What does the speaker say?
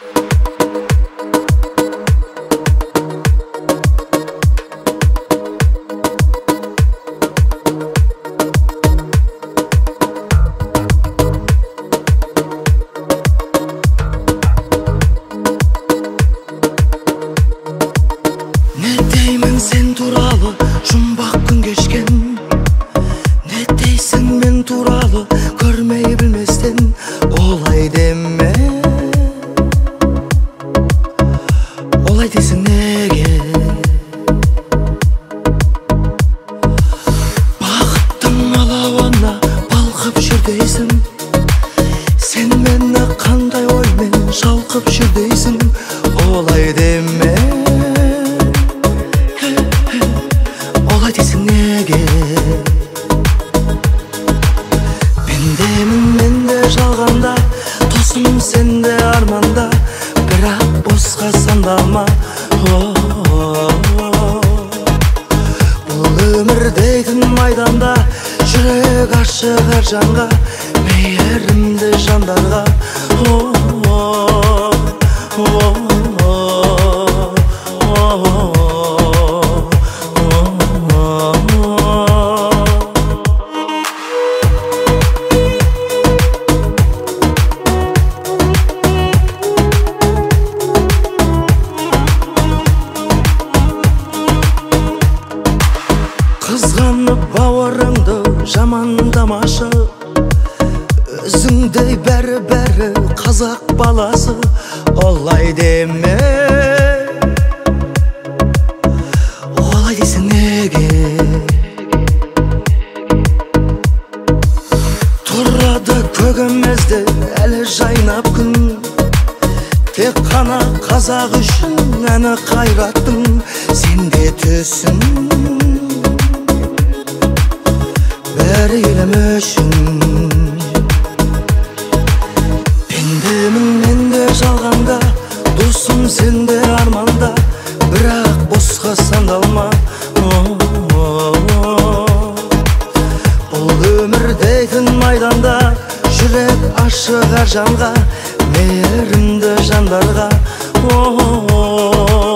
Sen туралы жұмбақ күн кешкен, не дейсің мен туралы көрмей білместен, олай деме, олай дейсің неге? Бақыттың алауына балқып жүр дейсің, сен мені қандай оймен шалқып жүр дейсің, олай деме, олай дейсің неге? Пендемін мен де жалғанда, досым сен де арманда, бірақ босқа сандалма. Бұл өмір дейтін майданда, жүрек ашық әр жанға, мейірімді жандарға. Қызғанып бауырыңды жамандамашы, өзіңдей бәрі қазақ баласы, олай деме, олай дейсің неге? Тұрады көгімізді әлі жайнап күн, тек қана қазақ үшін әні қайраттың, сенде түсін бір елім үшін. Пендемін мен де жалғанда, досым сен де арманда, бірақ босқа сандалма. Бұл өмір дейтін майданда, жүрек ашық әр жанға, мейірімді жандарға.